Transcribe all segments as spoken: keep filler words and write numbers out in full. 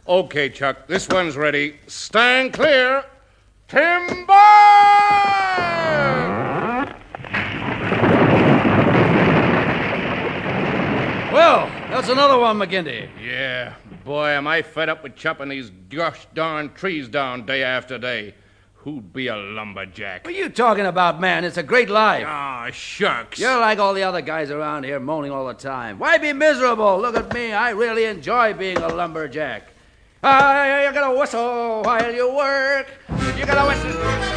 Okay, Chuck, this one's ready. Stand clear. Timber! Well, that's another one, McGinty. Yeah, boy, am I fed up with chopping these gosh darn trees down day after day. Who'd be a lumberjack? What are you talking about, man? It's a great life. Ah, shucks. You're like all the other guys around here moaning all the time. Why be miserable? Look at me. I really enjoy being a lumberjack. Ah, you gotta whistle while you work. You gotta whistle.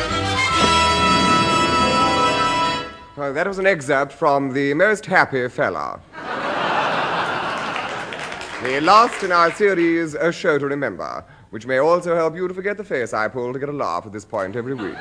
Well, that was an excerpt from The Most Happy Fella. The last in our series, A Show to Remember, which may also help you to forget the face I pull to get a laugh at this point every week.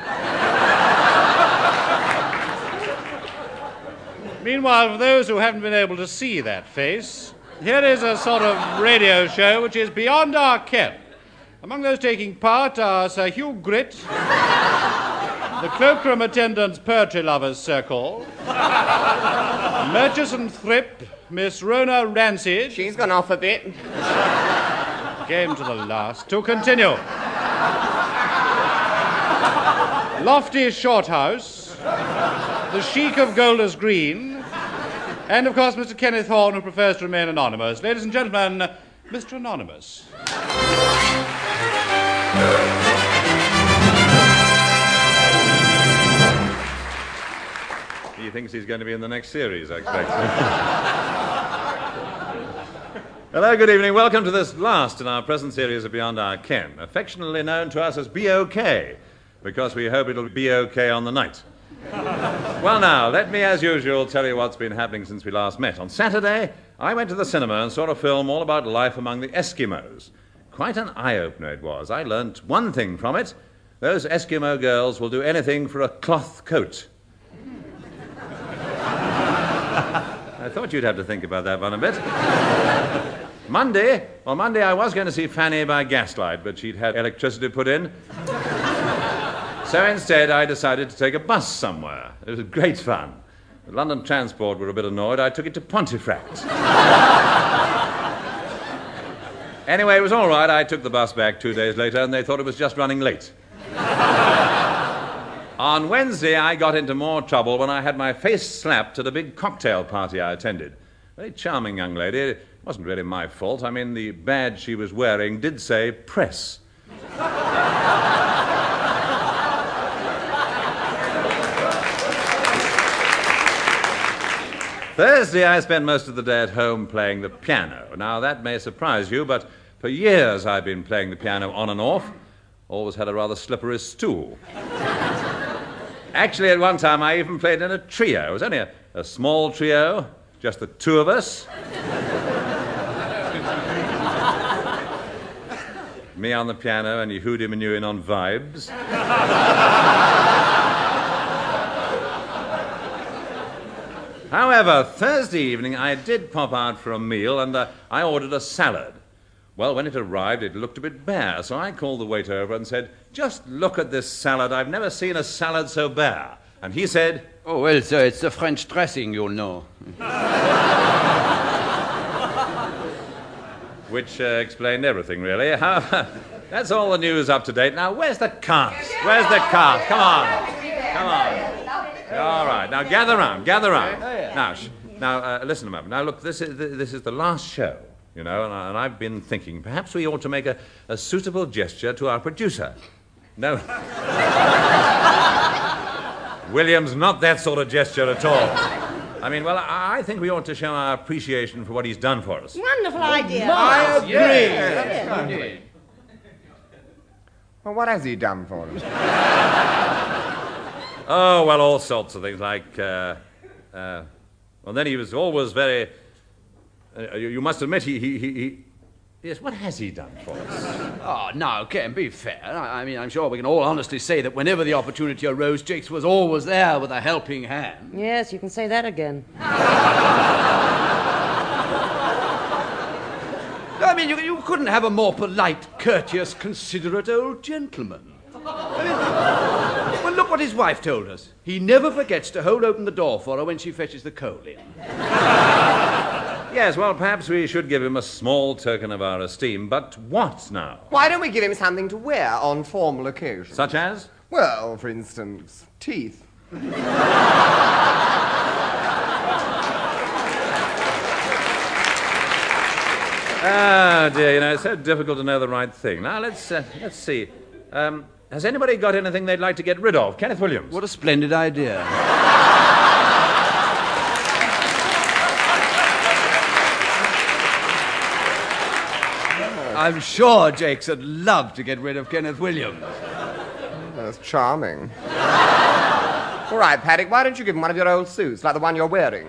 Meanwhile, for those who haven't been able to see that face, here is a sort of radio show which is beyond our ken. Among those taking part are Sir Hugh Gritt, the Cloakroom Attendants Poetry Lovers Circle, Murchison Thrip, Miss Rona Rancid. She's gone off a bit. Game to the last. To continue. Lofty Shorthouse, the Sheik of Golders Green, and, of course, Mister Kenneth Horne, who prefers to remain anonymous. Ladies and gentlemen, Mister Anonymous. He thinks he's going to be in the next series, I expect. Hello, good evening. Welcome to this last in our present series of Beyond Our Ken, affectionately known to us as B O K, because we hope it'll be okay on the night. Well, now, let me, as usual, tell you what's been happening since we last met. On Saturday, I went to the cinema and saw a film all about life among the Eskimos. Quite an eye-opener it was. I learnt one thing from it. Those Eskimo girls will do anything for a cloth coat. I thought you'd have to think about that one a bit. Monday, well, Monday I was going to see Fanny by gaslight, but she'd had electricity put in. So instead, I decided to take a bus somewhere. It was great fun. The London Transport were a bit annoyed. I took it to Pontefract. Anyway, it was all right. I took the bus back two days later, and they thought it was just running late. On Wednesday, I got into more trouble when I had my face slapped at a big cocktail party I attended. Very charming young lady. It wasn't really my fault. I mean, the badge she was wearing did say press. Thursday, I spent most of the day at home playing the piano. Now, that may surprise you, but for years I've been playing the piano on and off. Always had a rather slippery stool. Actually, at one time, I even played in a trio. It was only a, a small trio, just the two of us. Me on the piano and Yehudi Menuhin on vibes. However, Thursday evening, I did pop out for a meal, and uh, I ordered a salad. Well, when it arrived, it looked a bit bare, so I called the waiter over and said, "Just look at this salad. I've never seen a salad so bare." And he said, "Oh, well, sir, it's the French dressing, you'll know." Which uh, explained everything, really. However, that's all the news up to date. Now, where's the cast? Where's the cast? Come on. Come on. All right, now gather round, gather round. Now, sh- now uh, listen a moment. Now, look, this is, th- this is the last show. You know, and, I, and I've been thinking perhaps we ought to make a, a suitable gesture to our producer. No. William's not that sort of gesture at all. I mean, well, I, I think we ought to show our appreciation for what he's done for us. Wonderful idea. I agree. Yes, yes, indeed. Well, what has he done for us? Oh, well, all sorts of things, like, uh, uh, well, then he was always very, uh, you, you must admit, he, he, he, he, yes, what has he done for us? Oh, no, Ken, be fair. I, I mean, I'm sure we can all honestly say that whenever the opportunity arose, Jakes was always there with a helping hand. Yes, you can say that again. I mean, you, you couldn't have a more polite, courteous, considerate old gentleman. I mean, well, look what his wife told us. He never forgets to hold open the door for her when she fetches the coal in. Yes, Yes, well, perhaps we should give him a small token of our esteem, but what now? Why don't we give him something to wear on formal occasions? Such as? Well, for instance, teeth. Ah, dear, you know, it's so difficult to know the right thing. Now, let's, uh, let's see. Um, has anybody got anything they'd like to get rid of? Kenneth Williams. What a splendid idea. I'm sure Jakes would love to get rid of Kenneth Williams. That's charming. All right, Paddock, why don't you give him one of your old suits, like the one you're wearing?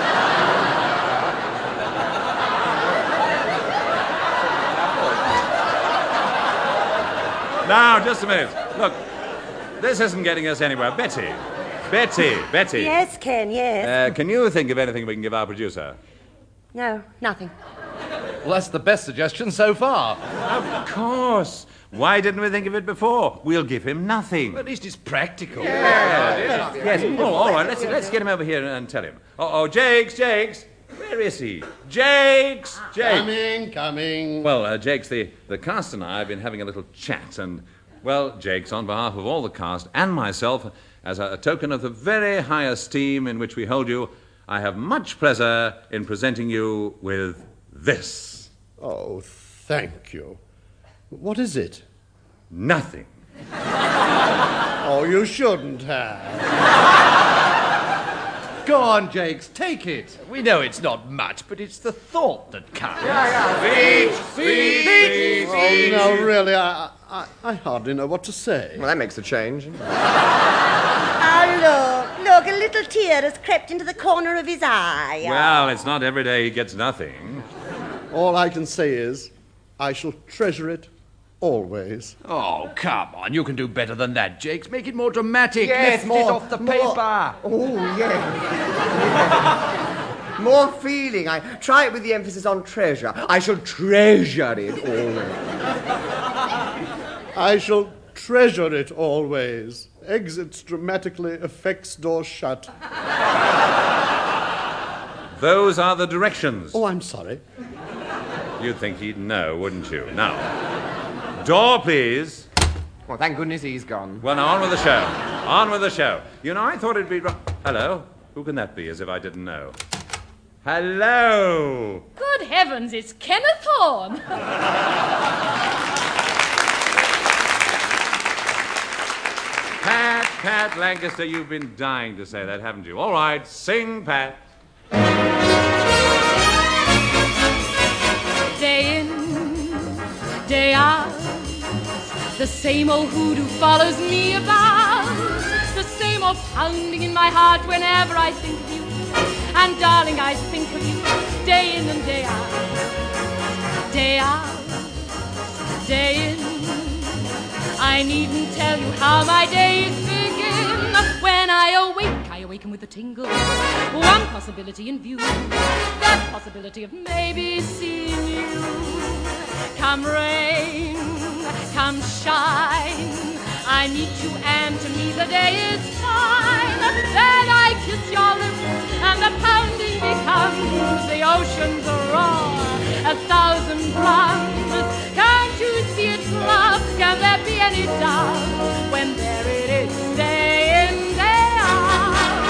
Now, just a minute. Look, this isn't getting us anywhere. Betty. Betty. Betty. Yes, Ken, yes. Uh, can you think of anything we can give our producer? No, nothing. Well, that's the best suggestion so far. Of course. Why didn't we think of it before? We'll give him nothing. At least it's practical. Yes. yes. Oh, all right. Let's, let's get him over here and tell him. Oh, oh, Jakes, Jakes. Where is he? Jakes! Jakes! Coming, coming. Well, uh, Jakes, the, the cast and I have been having a little chat, and, well, Jakes, on behalf of all the cast and myself, as a, a token of the very high esteem in which we hold you, I have much pleasure in presenting you with this. Oh, thank you. What is it? Nothing. Oh, you shouldn't have. Go on, Jakes, take it. We know it's not much, but it's the thought that counts. Oh, no, really, I, I, I hardly know what to say. Well, that makes a change. Oh, look, look, a little tear has crept into the corner of his eye. Well, it's not every day he gets nothing. All I can say is, I shall treasure it always. Oh, come on, you can do better than that, Jakes. Make it more dramatic. Yes, Lift more, it off the more. paper. Oh, yes. More feeling. I try it with the emphasis on treasure. I shall treasure it always. I shall treasure it always. Exits dramatically, effects door shut. Those are the directions. Oh, I'm sorry. You'd think he'd know, wouldn't you? Now, door, please. Well, thank goodness he's gone. Well, now, on with the show. On with the show. You know, I thought it'd be... ri- Hello? Who can that be, as if I didn't know? Hello? Good heavens, it's Kenneth Horne. Pat, Pat Lancaster, you've been dying to say that, haven't you? All right, sing, Pat. Day in, day out, the same old hoodoo follows me about, the same old pounding in my heart whenever I think of you. And darling, I think of you day in and day out, day out, day in. I needn't tell you how my days begin. When I awake, I awaken with a tingle. One possibility in view, that possibility of maybe seeing you. Come rain, come shine, I meet you and to me the day is fine. Then I kiss your lips and the pounding becomes the ocean's roar, a thousand drums. Can't you see it's love? Can there be any doubt when there it is, day in, day out,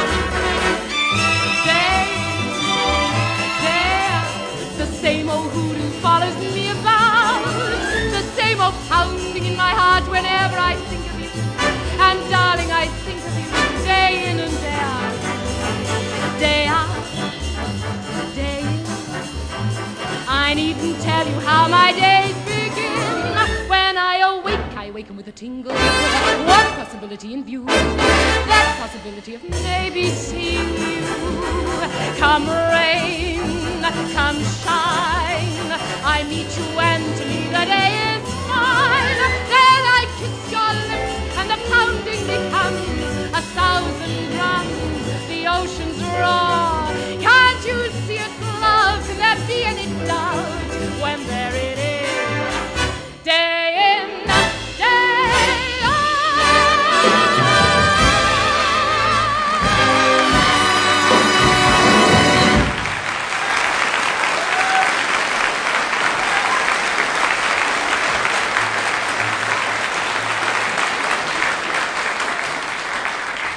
day in, day out. The same old hoodoo follows me about, the same old pounding in my heart whenever I think of you. And darling, I think of you day in and day out, day out, day in. I needn't tell you how my days begin. When I awake, I awaken with a tingle. One possibility in view, that possibility of maybe seeing you. Come rain, come shine, I meet you and to me the day is fine. Then I kiss your lips and the pounding becomes a thousand drums, the ocean's roar. Can't you see it's love? Can there be any doubt when there it is? Day in, day out.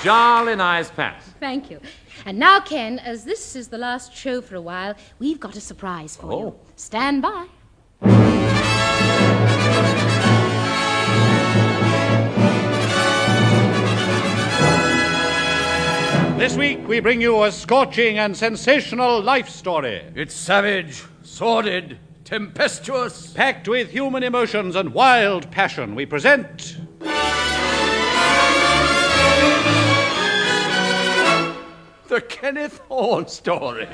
Jolly nice, Pat. Thank you. And now, Ken, as this is the last show for a while, we've got a surprise for Oh. you. Stand by. This week we bring you a scorching and sensational life story. It's savage, sordid, tempestuous. Packed with human emotions and wild passion, we present... The Kenneth Horne Story.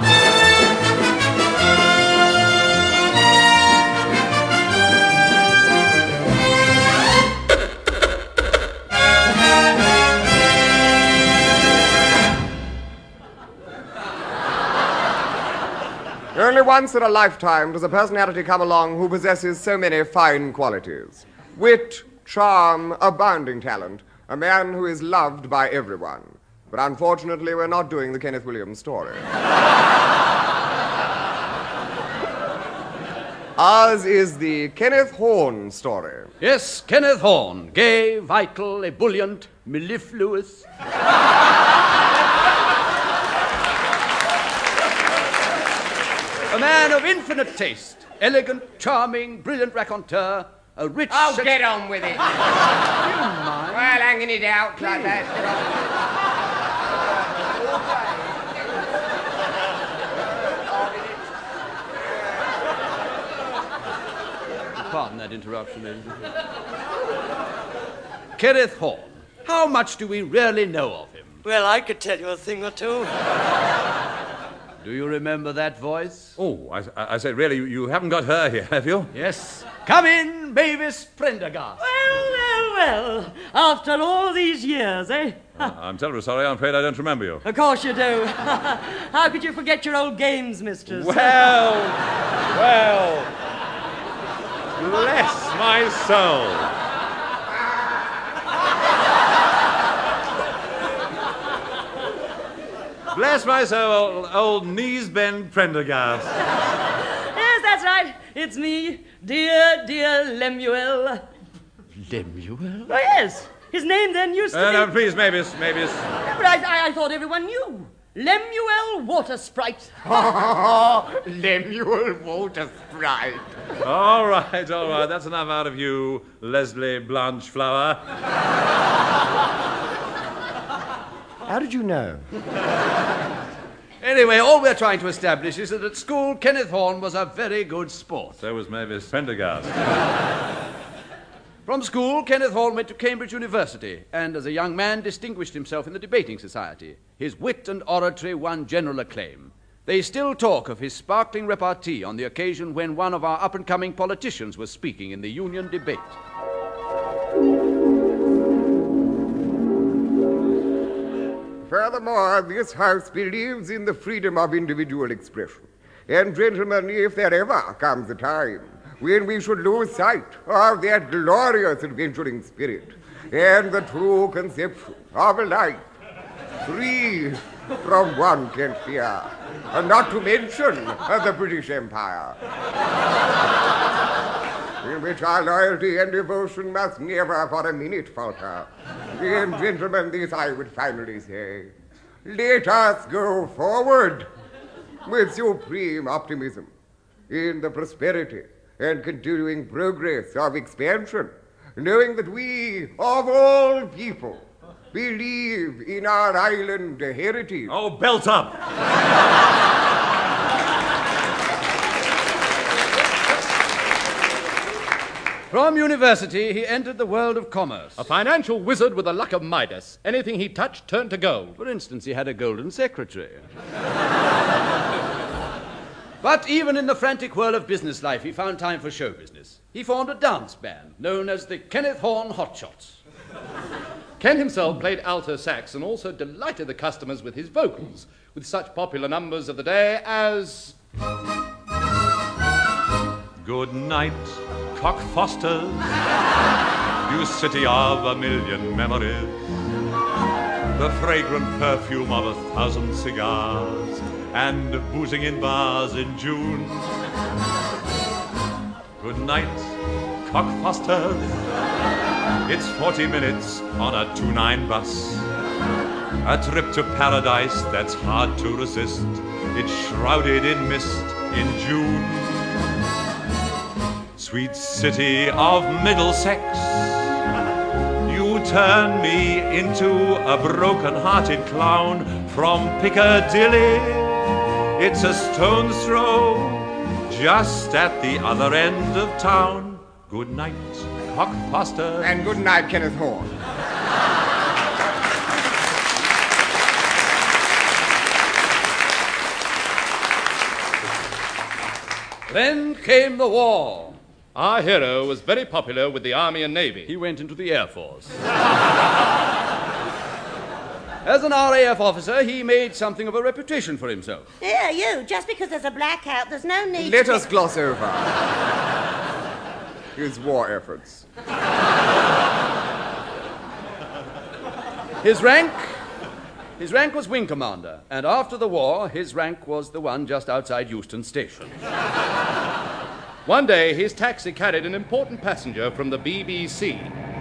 Only once in a lifetime does a personality come along who possesses so many fine qualities. Wit, charm, abounding talent, a man who is loved by everyone. But unfortunately, we're not doing the Kenneth Williams story. Ours is the Kenneth Horne story. Yes, Kenneth Horne, gay, vital, ebullient, mellifluous. A man of infinite taste, elegant, charming, brilliant raconteur, a rich... Oh, sex- get on with it. Do you mind? Well, hanging it out like that. Pardon that interruption, ladies and gentlemen. Kenneth Horne, how much do we really know of him? Well, I could tell you a thing or two. Do you remember that voice? Oh, I, I said, really, you, you haven't got her here, have you? Yes. Come in, Mavis Prendergast. Well, well, well. After all these years, eh? Uh, I'm terribly sorry. I'm afraid I don't remember you. Of course you do. How could you forget your old games, mistress? Well, well. Bless my soul. Bless my soul, old, old knees bend Prendergast. Yes, that's right. It's me, dear, dear Lemuel. Lemuel? Oh, yes. His name then used to Uh, be... no, please, Mavis, Mavis. Yeah, but I, I, I thought everyone knew. Lemuel Water Sprite. Lemuel Water Sprite. All right, all right. That's enough out of you, Leslie Blanchflower. How did you know? Anyway, all we're trying to establish is that at school, Kenneth Horne was a very good sport. So was Mavis Prendergast. From school, Kenneth Horne went to Cambridge University and, as a young man, distinguished himself in the debating society. His wit and oratory won general acclaim. They still talk of his sparkling repartee on the occasion when one of our up-and-coming politicians was speaking in the union debate. Furthermore, this house believes in the freedom of individual expression. And, gentlemen, if there ever comes a time when we should lose sight of that glorious adventuring spirit and the true conception of a life free from want and fear, and not to mention uh, the British Empire, in which our loyalty and devotion must never for a minute falter. And, gentlemen, this I would finally say. Let us go forward with supreme optimism in the prosperity and continuing progress of expansion, knowing that we, of all people, believe in our island heritage. Oh, belt up! From university, he entered the world of commerce. A financial wizard with the luck of Midas. Anything he touched turned to gold. For instance, he had a golden secretary. But even in the frantic whirl of business life, he found time for show business. He formed a dance band known as the Kenneth Horne Hotshots. Ken himself played alto sax and also delighted the customers with his vocals, with such popular numbers of the day as... Good night, Cockfosters, you city of a million memories, the fragrant perfume of a thousand cigars, and boozing in bars in June. Good night, Cockfosters, it's forty minutes on a two nine bus. A trip to paradise that's hard to resist. It's shrouded in mist in June. Sweet city of Middlesex, you turn me into a broken-hearted clown from Piccadilly. It's a stone's throw, just at the other end of town. Good night, Cockfaster. And good night, Kenneth Horne. Then came the war. Our hero was very popular with the Army and Navy. He went into the Air Force. As an R A F officer, he made something of a reputation for himself. Yeah, you. Just because there's a blackout, there's no need Let to... us gloss over his war efforts. His rank? His rank was wing commander, and after the war, his rank was the one just outside Euston Station. One day, his taxi carried an important passenger from the B B C.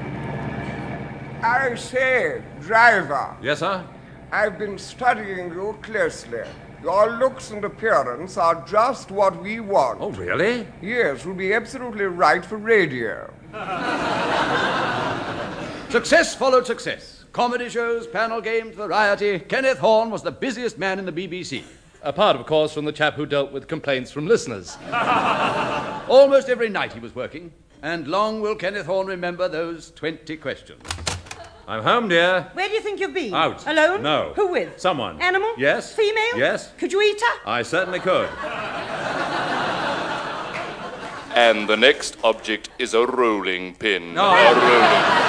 I say, driver. Yes, sir? I've been studying you closely. Your looks and appearance are just what we want. Oh, really? Yes, you'll be absolutely right for radio. Success followed success. Comedy shows, panel games, variety. Kenneth Horne was the busiest man in the B B C. Apart, of course, from the chap who dealt with complaints from listeners. Almost every night he was working, and long will Kenneth Horne remember those twenty questions. I'm home, dear. Where do you think you've been? Out. Alone? No. Who with? Someone. Animal? Yes. Female? Yes. Could you eat her? I certainly could. And the next object is a rolling pin. No. A rolling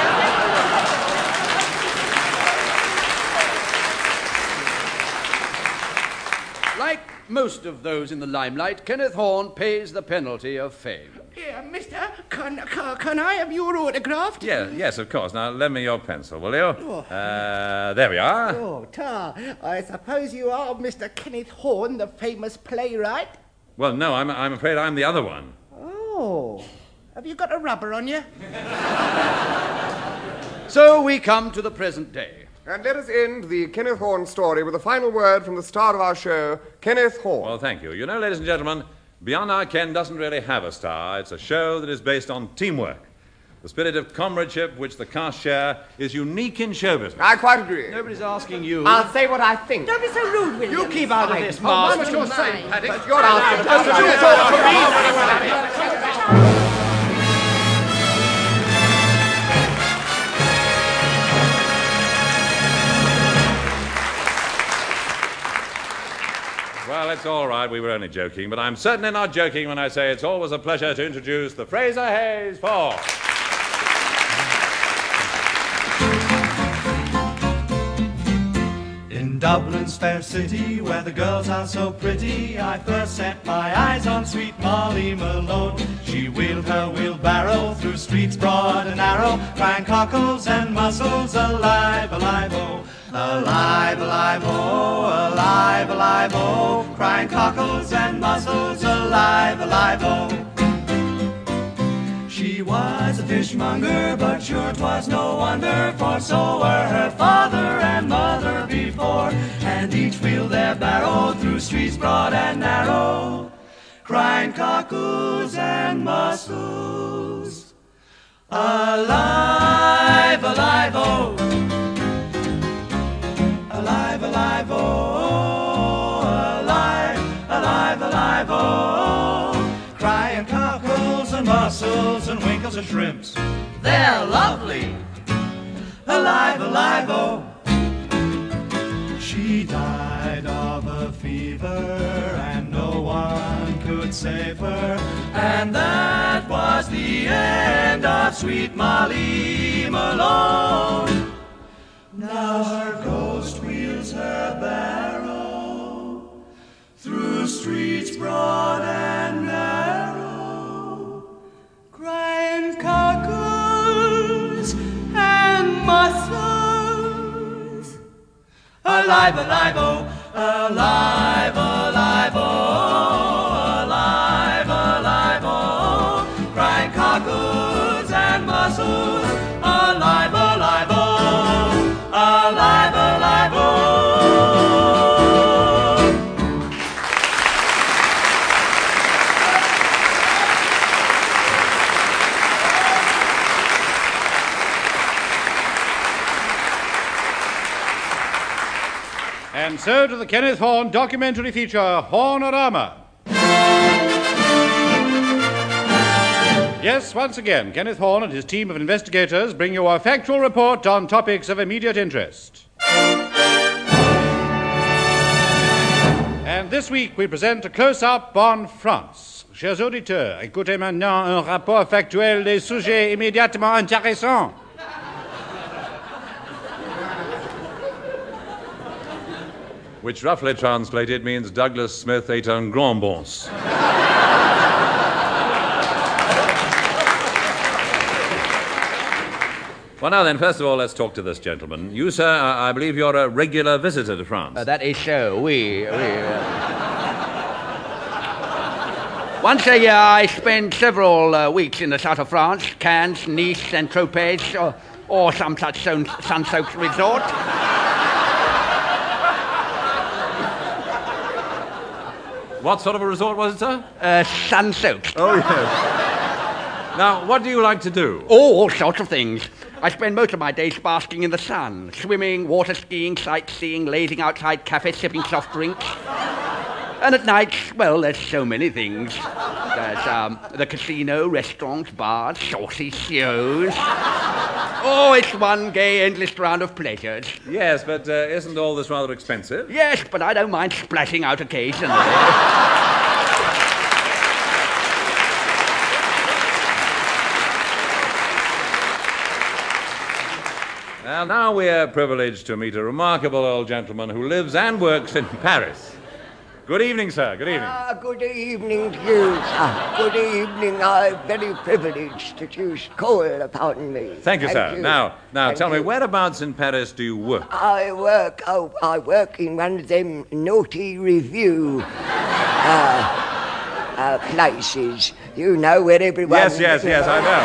Like most of those in the limelight, Kenneth Horne pays the penalty of fame. Yeah, mister, can, can, can I have your autograph? Yeah, yes, of course. Now, lend me your pencil, will you? Oh. Uh, there we are. Oh, Tar, I suppose you are Mister Kenneth Horne, the famous playwright? Well, no, I'm, I'm afraid I'm the other one. Oh, have you got a rubber on you? So we come to the present day. And let us end the Kenneth Horne story with a final word from the star of our show, Kenneth Horne. Well, thank you. You know, ladies and gentlemen, Beyond Our Ken doesn't really have a star. It's a show that is based on teamwork. The spirit of comradeship which the cast share is unique in show business. I quite agree. Nobody's asking you. I'll say what I think. Don't be so rude, William. You keep out of this, Oh, why Master. must you say, Paddy? But You're asking. Just You you talk talk to me. Well, it's all right. We were only joking, but I'm certainly not joking when I say it's always a pleasure to introduce the Fraser Hayes Four. In Dublin's fair city, where the girls are so pretty, I first set my eyes on sweet Molly Malone. She wheeled her wheelbarrow through streets broad and narrow, crying cockles and mussels, alive, alive, oh. Alive, alive, oh, alive, alive, oh, crying cockles and mussels, alive, alive, oh. She was a fishmonger, but sure 'twas no wonder, for so were her father and mother before, and each wheeled their barrow through streets broad and narrow, crying cockles and mussels, alive, alive, oh. Alive, alive, oh, alive, alive, alive, oh, crying cockles and mussels and winkles and shrimps. They're lovely. Alive, alive, oh. She died of a fever and no one could save her, and that was the end of sweet Molly Malone. Now her ghost wheels her barrow through streets broad and narrow, crying cockles and mussels, alive, alive, oh, alive, alive, oh, alive, alive, oh, crying cockles and mussels, alive, alive, oh. Alive, alive, oh. And so to the Kenneth Horne documentary feature, Hornorama. Yes, once again, Kenneth Horne and his team of investigators bring you a factual report on topics of immediate interest. And this week we present a close-up on France. Chers auditeurs, écoutez maintenant un rapport factuel des sujets immédiatement intéressants. Which roughly translated means Douglas Smith ate un grand bons. Well, now then, first of all, let's talk to this gentleman. You, sir, I, I believe you're a regular visitor to France. Uh, that is so. We... we uh... Once a year, I spend several uh, weeks in the south of France, Cannes, Nice, and Tropez, or, or some such sun- sun-soaked resort. What sort of a resort was it, sir? Uh, sun-soaked. Oh, yes. Now, what do you like to do? Oh, all sorts of things. I spend most of my days basking in the sun, swimming, water skiing, sightseeing, lazing outside cafes, sipping soft drinks. And at night, well, there's so many things. There's um, the casino, restaurants, bars, saucy shows. Oh, it's one gay, endless round of pleasures. Yes, but uh, isn't all this rather expensive? Yes, but I don't mind splashing out occasionally. Well, now we're privileged to meet a remarkable old gentleman who lives and works in Paris. Good evening, sir. Good evening. Ah, good evening to you, sir. Good evening. I'm very privileged that you should call upon me. Thank you, Thank sir. you. Now, now, Thank tell me, you. whereabouts in Paris do you work? I work, oh, I work in one of them naughty review uh, uh, places. You know where everyone... Yes, yes, yes, I know.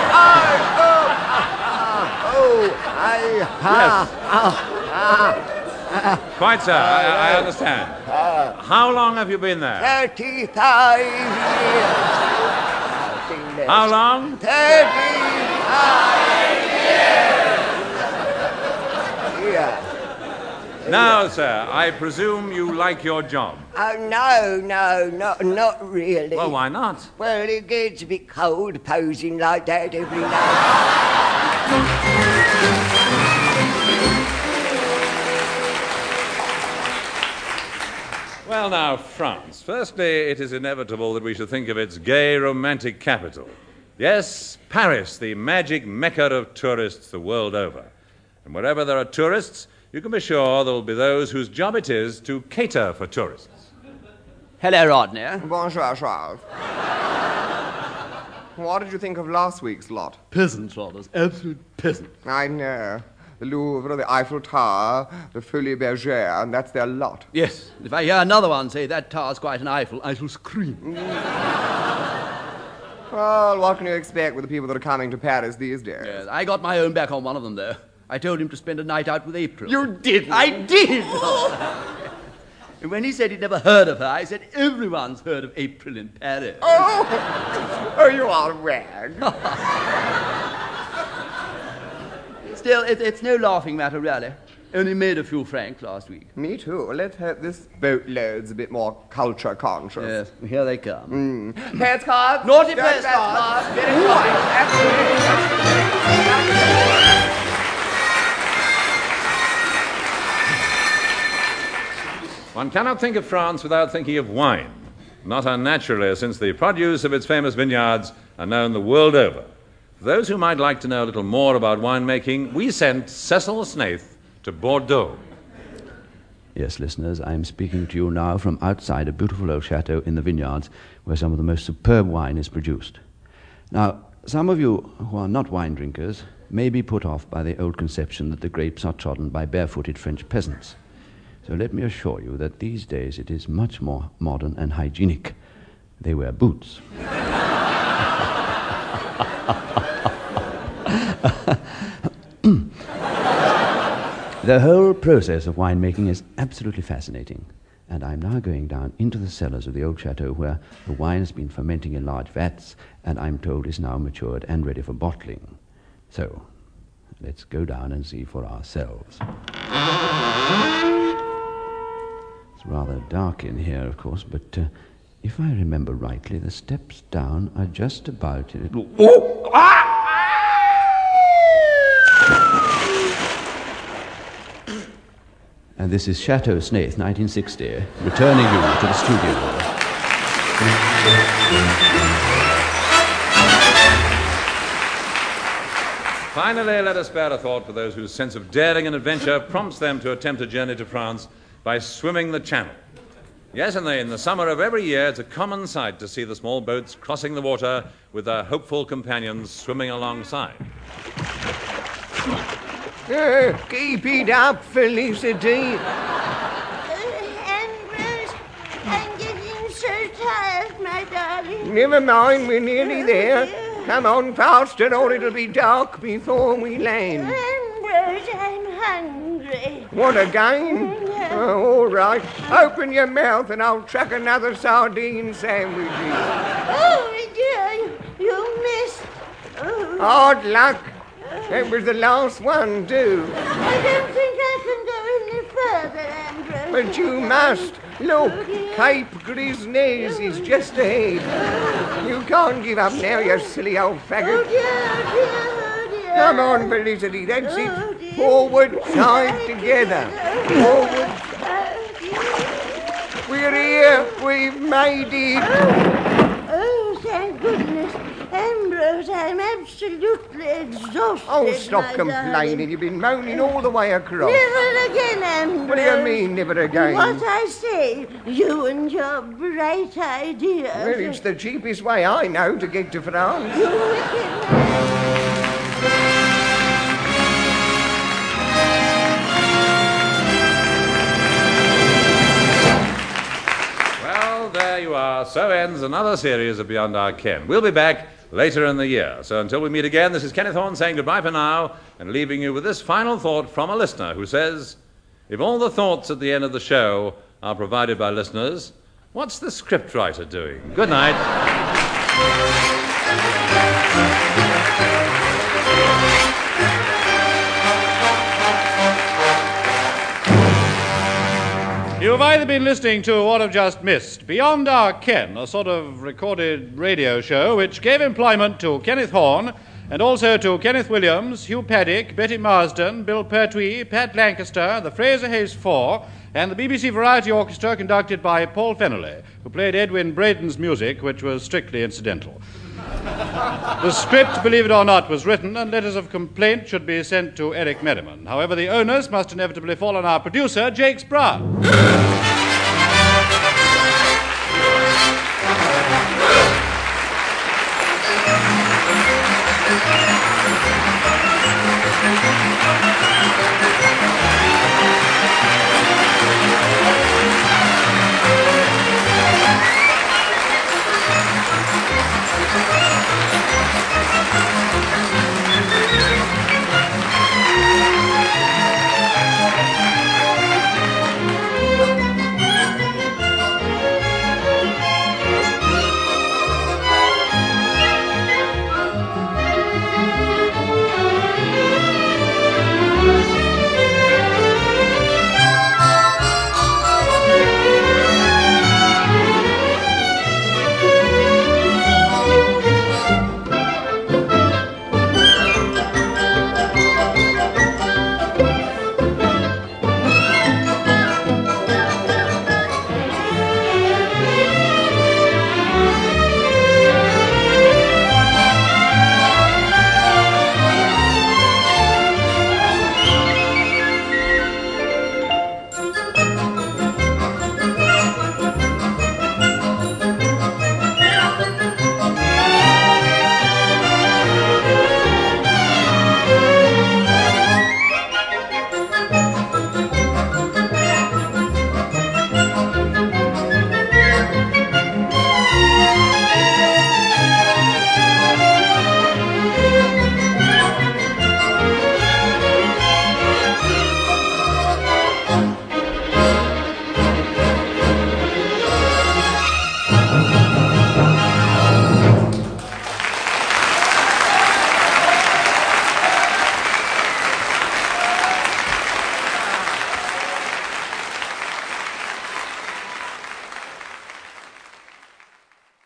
Oh, oh, I... Yes. Ah, ah, Quite, sir. I, I understand. How long have you been there? thirty-five years. How long? thirty-five years. Yeah. Now, sir, I presume you like your job. Oh, no, no, not, not really. Well, why not? Well, it gets a bit cold posing like that every night. Well, now, France. Firstly, it is inevitable that we should think of its gay, romantic capital. Yes, Paris, the magic mecca of tourists the world over. And wherever there are tourists, you can be sure there will be those whose job it is to cater for tourists. Hello, Rodney. Bonjour, Charles. What did you think of last week's lot? Peasants, Rodders. Absolute peasants. I know. The Louvre, the Eiffel Tower, the Folies Bergère, and that's their lot. Yes. If I hear another one say that tower's quite an Eiffel, I shall scream. Well, what can you expect with the people that are coming to Paris these days? Yes, I got my own back on one of them, though. I told him to spend a night out with April. You didn't? I did! And when he said he'd never heard of her, I said, everyone's heard of April in Paris. Oh, oh you are a rag. Still, it, it's no laughing matter, really. Only made a few francs last week. Me too. Let's hope this boatload's a bit more culture conscious. Yes, here they come. Mm. Pants cards? Naughty Don't pants pants cards. Get it right. One cannot think of France without thinking of wine. Not unnaturally, since the produce of its famous vineyards are known the world over. For those who might like to know a little more about winemaking, we sent Cecil Snaith to Bordeaux. Yes, listeners, I am speaking to you now from outside a beautiful old chateau in the vineyards where some of the most superb wine is produced. Now, some of you who are not wine drinkers may be put off by the old conception that the grapes are trodden by barefooted French peasants. So let me assure you that these days it is much more modern and hygienic. They wear boots. The whole process of winemaking is absolutely fascinating, and I'm now going down into the cellars of the old chateau where the wine has been fermenting in large vats and I'm told is now matured and ready for bottling. So, let's go down and see for ourselves. rather dark in here, of course, but uh, if I remember rightly, the steps down are just about in it. Oh! Ah! And this is Chateau Snaith, nineteen sixty, returning you to the studio. Finally, let us spare a thought for those whose sense of daring and adventure prompts them to attempt a journey to France by swimming the Channel. Yes, in the, in the summer of every year, it's a common sight to see the small boats crossing the water with their hopeful companions swimming alongside. Uh, keep it up, Felicity. Uh, Ambrose, I'm getting so tired, my darling. Never mind, we're nearly there. Come on faster, or it'll be dark before we land. Ambrose, I'm hungry. What, again? Oh, all right. Open your mouth and I'll chuck another sardine sandwich in. Oh, dear, you, you missed. Oh. Hard luck. That was the last one, too. I don't think I can go any further, Ambrose. But you must. Look, Cape Grisnez is just ahead. You can't give up now, you silly old faggot. Oh, dear, oh, dear, oh, dear. Come on, Felicity, that's oh, it. Dear. Forward, side together. Forward. Oh, we're here. We've made it. Oh, oh, thank goodness. Ambrose, I'm absolutely exhausted. Oh, stop my complaining. Darling. You've been moaning all the way across. Never again, Ambrose. What do you mean, never again? What I say, you and your bright ideas. Well, it's the cheapest way I know to get to France. You wicked man. There you are. So ends another series of Beyond Our Ken. We'll be back later in the year. So until we meet again, this is Kenneth Horne saying goodbye for now and leaving you with this final thought from a listener who says, if all the thoughts at the end of the show are provided by listeners, what's the scriptwriter doing? Good night. You've either been listening to or have just missed Beyond Our Ken, a sort of recorded radio show which gave employment to Kenneth Horne and also to Kenneth Williams, Hugh Paddick, Betty Marsden, Bill Pertwee, Pat Lancaster, the Fraser Hayes Four, and the B B C Variety Orchestra conducted by Paul Fennelly, who played Edwin Braden's music, which was strictly incidental. The script, believe it or not, was written, and letters of complaint should be sent to Eric Merriman. However, the onus must inevitably fall on our producer, Jakes Brown.